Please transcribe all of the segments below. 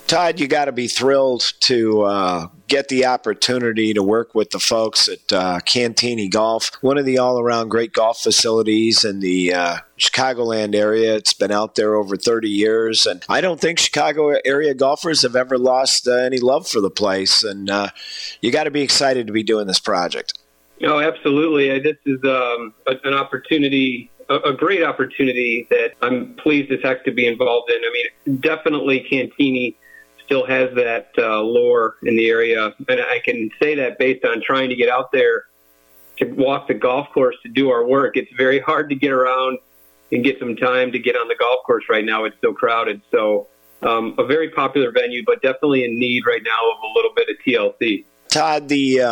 Todd, you got to be thrilled to get the opportunity to work with the folks at Cantini Golf, one of the all-around great golf facilities in the Chicagoland area. It's been out there over 30 years, and I don't think Chicago area golfers have ever lost any love for the place, and you got to be excited to be doing this project. Oh, absolutely. This is an opportunity, a great opportunity that I'm pleased as heck to be involved in. I mean, definitely Cantini still has that lore in the area. And I can say that based on trying to get out there to walk the golf course to do our work. It's very hard to get around and get some time to get on the golf course right now. It's so crowded. So a very popular venue, but definitely in need right now of a little bit of TLC. Todd,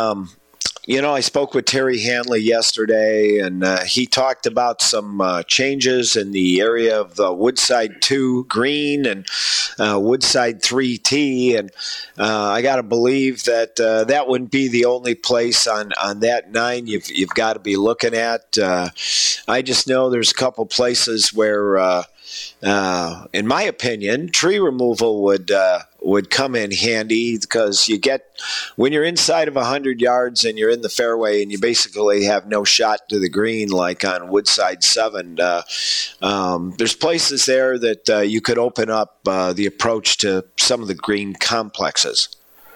I spoke with Terry Hanley yesterday, and he talked about some changes in the area of the Woodside 2 green and Woodside 3 tee, and I got to believe that that wouldn't be the only place on that 9 you've got to be looking at. I just know there's a couple places where, in my opinion, tree removal would come in handy, because when you're inside of 100 yards and you're in the fairway and you basically have no shot to the green, like on Woodside 7, there's places there that you could open up the approach to some of the green complexes.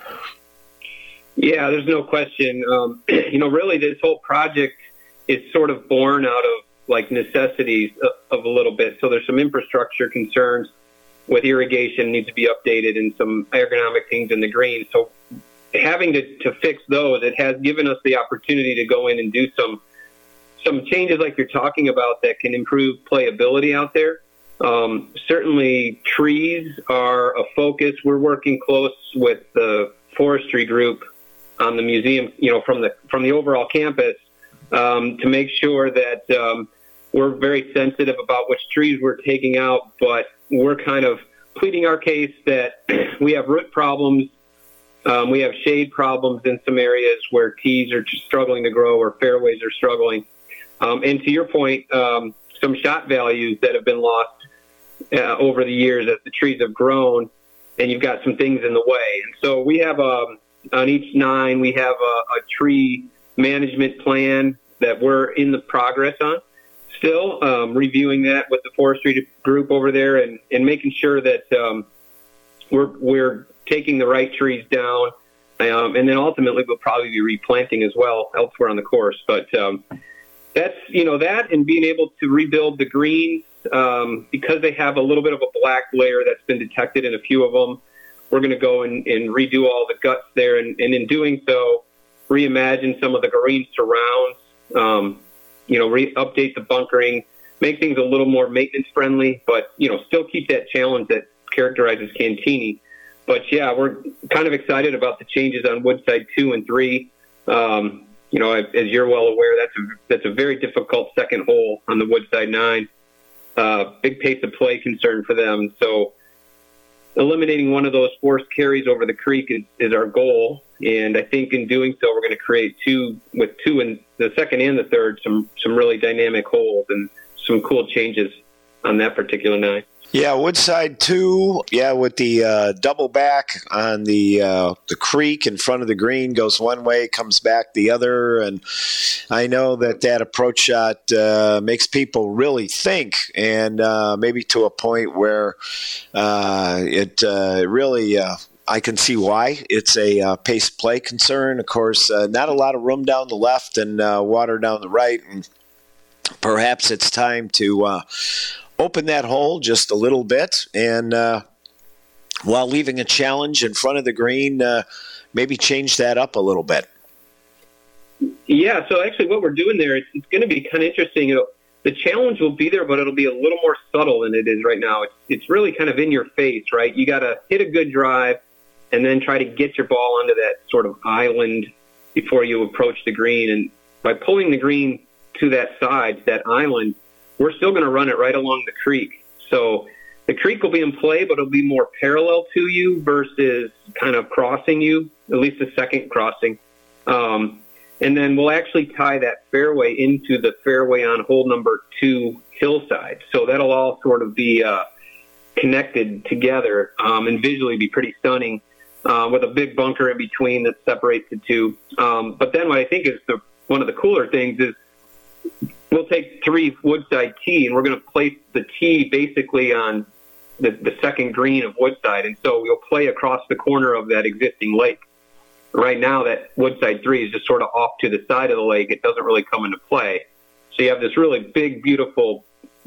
Yeah, there's no question. Really this whole project is sort of born out of like necessities of a little bit. So there's some infrastructure concerns with irrigation needs to be updated and some ergonomic things in the green. So having to fix those, it has given us the opportunity to go in and do some changes like you're talking about that can improve playability out there. Certainly trees are a focus. We're working close with the forestry group on the museum, from the overall campus, to make sure that we're very sensitive about which trees we're taking out, but we're kind of pleading our case that we have root problems, we have shade problems in some areas where tees are struggling to grow or fairways are struggling. And to your point, some shot values that have been lost over the years as the trees have grown, and you've got some things in the way. And so we have on each 9, we have a tree management plan that we're in the progress on. Still reviewing that with the forestry group over there and making sure that we're taking the right trees down. And then ultimately we'll probably be replanting as well elsewhere on the course. But that's, that and being able to rebuild the greens because they have a little bit of a black layer that's been detected in a few of them. We're going to go and redo all the guts there. And in doing so, reimagine some of the green surrounds, update the bunkering, make things a little more maintenance friendly, but, still keep that challenge that characterizes Cantini. But yeah, we're kind of excited about the changes on Woodside 2 and 3. As you're well aware, that's a very difficult second hole on the Woodside 9. Big pace of play concern for them. So eliminating one of those forced carries over the creek is our goal. And I think in doing so, we're going to create two in the second and the third, some really dynamic holes and some cool changes on that particular 9. Yeah, Woodside 2, with the double back on the creek in front of the green, goes one way, comes back the other. And I know that approach shot makes people really think, and maybe to a point where it really I can see why. It's a pace play concern. Of course, not a lot of room down the left and water down the right. And perhaps it's time to open that hole just a little bit, and while leaving a challenge in front of the green, maybe change that up a little bit. Yeah, so actually what we're doing there, it's going to be kind of interesting. The challenge will be there, but it'll be a little more subtle than it is right now. It's really kind of in your face, right? You got to hit a good drive and then try to get your ball onto that sort of island before you approach the green. And by pulling the green to that side, that island, we're still going to run it right along the creek. So the creek will be in play, but it'll be more parallel to you versus kind of crossing you, at least the second crossing. And then we'll actually tie that fairway into the fairway on hole number 2 hillside. So that'll all sort of be connected together and visually be pretty stunning with a big bunker in between that separates the two. But then what I think is one of the cooler things is we'll take 3 Woodside tee, and we're going to place the tee basically on the second green of Woodside. And so we'll play across the corner of that existing lake. Right now, that Woodside 3 is just sort of off to the side of the lake. It doesn't really come into play. So you have this really big, beautiful,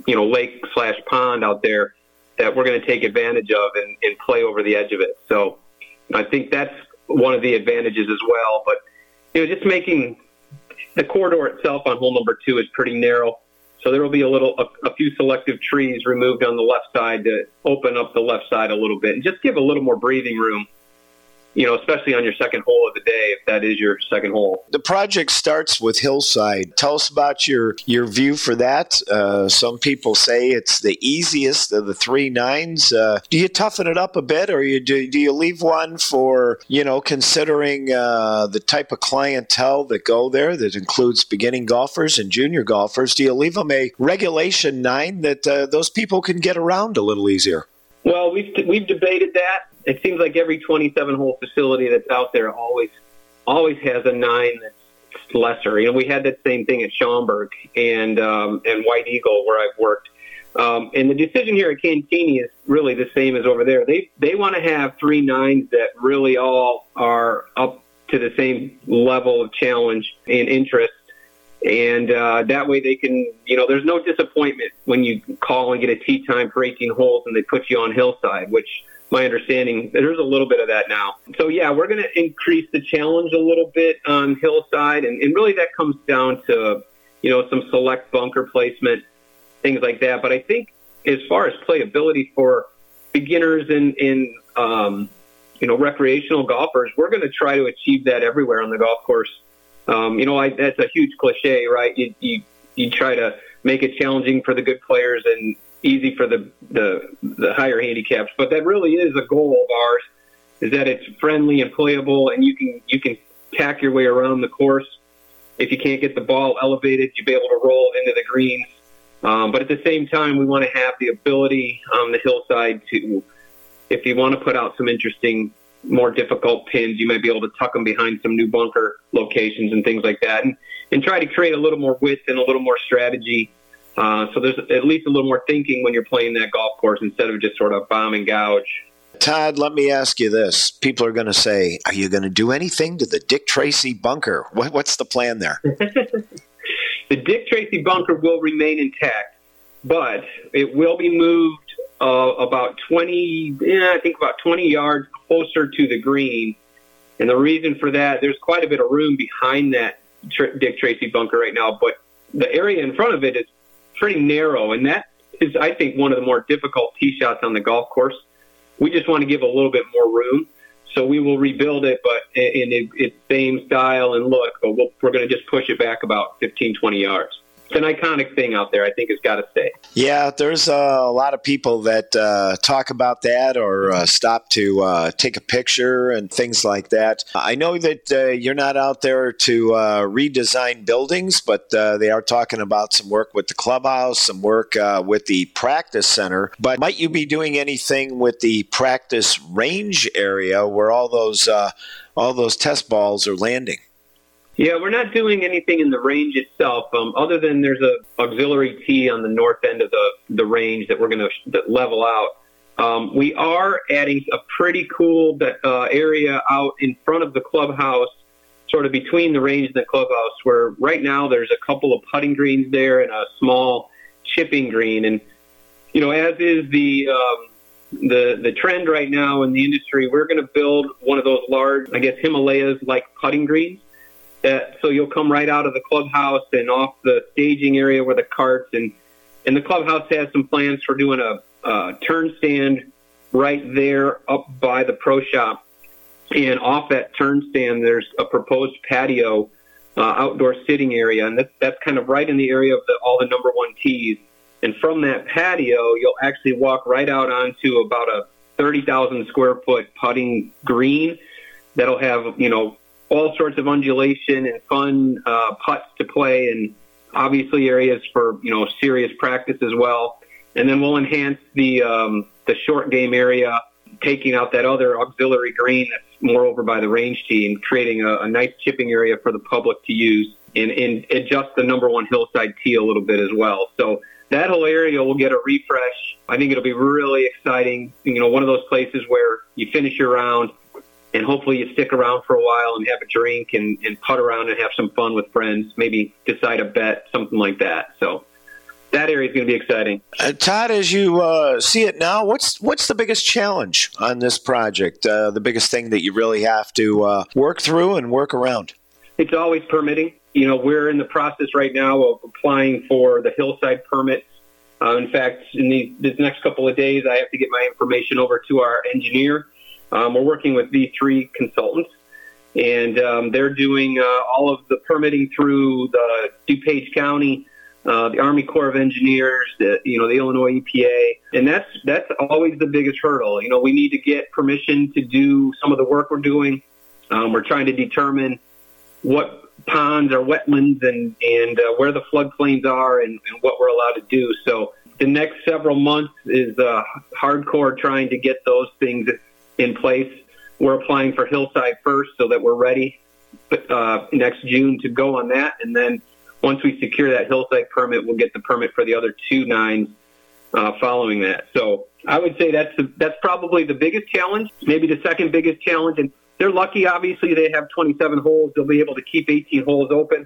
lake/pond out there that we're going to take advantage of and play over the edge of it. So I think that's one of the advantages as well. But, just making the corridor itself on hole number 2 is pretty narrow. So there will be a few selective trees removed on the left side to open up the left side a little bit and just give a little more breathing room, especially on your second hole of the day, if that is your second hole. The project starts with Hillside. Tell us about your view for that. Some people say it's the easiest of the 3 nines. Do you toughen it up a bit, or do you leave one for, considering the type of clientele that go there that includes beginning golfers and junior golfers? Do you leave them a regulation 9 that those people can get around a little easier? Well, we've debated that. It seems like every 27-hole facility that's out there always has a 9 that's lesser. We had that same thing at Schaumburg and White Eagle where I've worked. And the decision here at Cantigny is really the same as over there. They want to have 3 9s that really all are up to the same level of challenge and interest. And that way they can, there's no disappointment when you call and get a tee time for 18 holes and they put you on Hillside, which my understanding, there's a little bit of that now. So, yeah, we're going to increase the challenge a little bit on Hillside. And really that comes down to, some select bunker placement, things like that. But I think as far as playability for beginners and recreational golfers, we're going to try to achieve that everywhere on the golf course. That's a huge cliche, right? You try to make it challenging for the good players and easy for the higher handicaps, but that really is a goal of ours, is that it's friendly and playable, and you can tack your way around the course. If you can't get the ball elevated, you'll be able to roll it into the greens. But at the same time, we want to have the ability on the Hillside to, if you want to put out some interesting, more difficult pins, you might be able to tuck them behind some new bunker locations and things like that, and try to create a little more width and a little more strategy. So there's at least a little more thinking when you're playing that golf course instead of just sort of bomb and gouge. Todd, let me ask you this. People are going to say, are you going to do anything to the Dick Tracy bunker? What's the plan there? The Dick Tracy bunker will remain intact, but it will be moved about 20 yards closer to the green. And the reason for that, there's quite a bit of room behind that Dick Tracy bunker right now, but the area in front of it is pretty narrow, and that is, I think, one of the more difficult tee shots on the golf course. We just want to give a little bit more room, so we will rebuild it, but in its same style and look, but we're going to just push it back about 15, 20 yards. It's an iconic thing out there. I think it's got to stay. Yeah, there's a lot of people that talk about that or stop to take a picture and things like that. I know that you're not out there to redesign buildings, but they are talking about some work with the clubhouse, some work with the practice center. But might you be doing anything with the practice range area where all those test balls are landing? Yeah, we're not doing anything in the range itself, other than there's a auxiliary tee on the north end of the range that we're going to level out. We are adding a pretty cool area out in front of the clubhouse, sort of between the range and the clubhouse, where right now there's a couple of putting greens there and a small chipping green. And, as is the trend right now in the industry, we're going to build one of those large, Himalayas-like putting greens. So you'll come right out of the clubhouse and off the staging area where the carts, and the clubhouse has some plans for doing a turn stand right there up by the pro shop. And off that turn stand, there's a proposed patio, outdoor sitting area, and that's kind of right in the area of all the number 1 tees. And from that patio, you'll actually walk right out onto about a 30,000 square foot putting green that'll have, all sorts of undulation and fun putts to play, and obviously areas for serious practice as well. And then we'll enhance the the short game area, taking out that other auxiliary green that's more over by the range tee and creating a nice chipping area for the public to use and adjust the number one hillside tee a little bit as well. So that whole area will get a refresh. I think it'll be really exciting. One of those places where you finish your round and hopefully you stick around for a while and have a drink and putt around and have some fun with friends, maybe decide a bet, something like that. So that area is going to be exciting. Todd, as you see it now, what's the biggest challenge on this project? The biggest thing that you really have to work through and work around? It's always permitting. We're in the process right now of applying for the hillside permits. In fact, in this next couple of days, I have to get my information over to our engineer. We're working with V3 Consultants, and they're doing all of the permitting through the DuPage County, the Army Corps of Engineers, the Illinois EPA, and that's always the biggest hurdle. We need to get permission to do some of the work we're doing. We're trying to determine what ponds or wetlands and where the floodplains are and what we're allowed to do. So the next several months is hardcore trying to get those things in place. We're applying for hillside first so that we're ready next June to go on that. And then once we secure that hillside permit, we'll get the permit for the other 2 nines following that. So I would say that's probably the biggest challenge, maybe the second biggest challenge. And they're lucky, obviously, they have 27 holes. They'll be able to keep 18 holes open.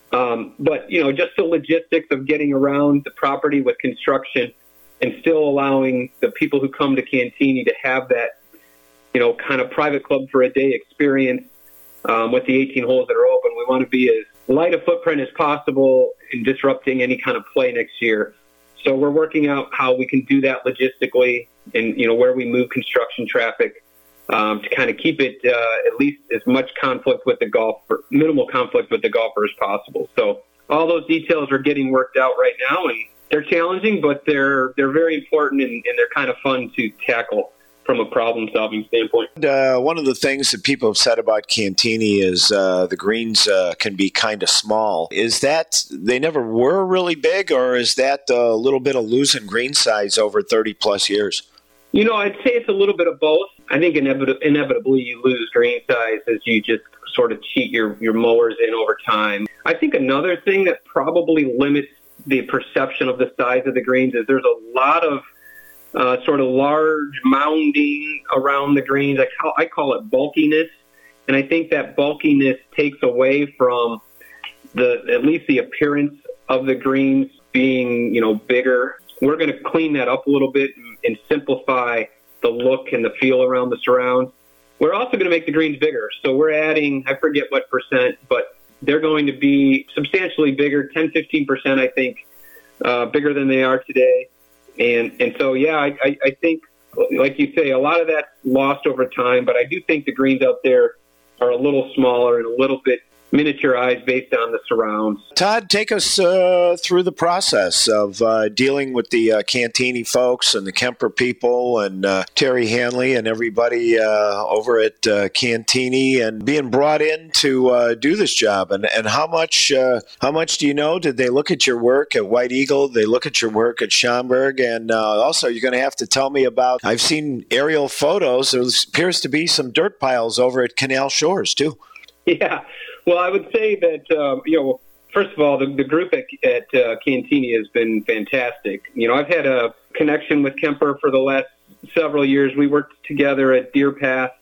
But just the logistics of getting around the property with construction and still allowing the people who come to Cantigny to have that, kind of private club for a day experience with the 18 holes that are open. We want to be as light a footprint as possible in disrupting any kind of play next year. So we're working out how we can do that logistically and, where we move construction traffic. To kind of keep it at least as much conflict with the golfer, minimal conflict with the golfer as possible. So all those details are getting worked out right now, and they're challenging, but they're very important and they're kind of fun to tackle from a problem-solving standpoint. One of the things that people have said about Cantigny is the greens can be kind of small. Is that they never were really big, or is that a little bit of losing green size over 30-plus years? I'd say it's a little bit of both. I think inevitably you lose green size as you just sort of cheat your mowers in over time. I think another thing that probably limits the perception of the size of the greens is there's a lot of sort of large mounding around the greens. I call it bulkiness, and I think that bulkiness takes away from at least the appearance of the greens being bigger. We're going to clean that up a little bit and simplify the look and the feel around the surrounds. We're also going to make the greens bigger. So we're adding, I forget what percent, but they're going to be substantially bigger, 10-15%, I think, bigger than they are today. And so, yeah, I think, like you say, a lot of that's lost over time, but I do think the greens out there are a little smaller and a little bit miniaturized based on the surrounds. Todd, take us through the process of dealing with the Cantigny folks and the Kemper people and Terry Hanley and everybody over at Cantigny and being brought in to do this job. And how much do you know? Did they look at your work at White Eagle? Did they look at your work at Schaumburg? And also, you're going to have to tell me about, I've seen aerial photos. There appears to be some dirt piles over at Canal Shores, too. Yeah. Well, I would say that, first of all, the group at Cantigny has been fantastic. I've had a connection with Kemper for the last several years. We worked together at Deer Path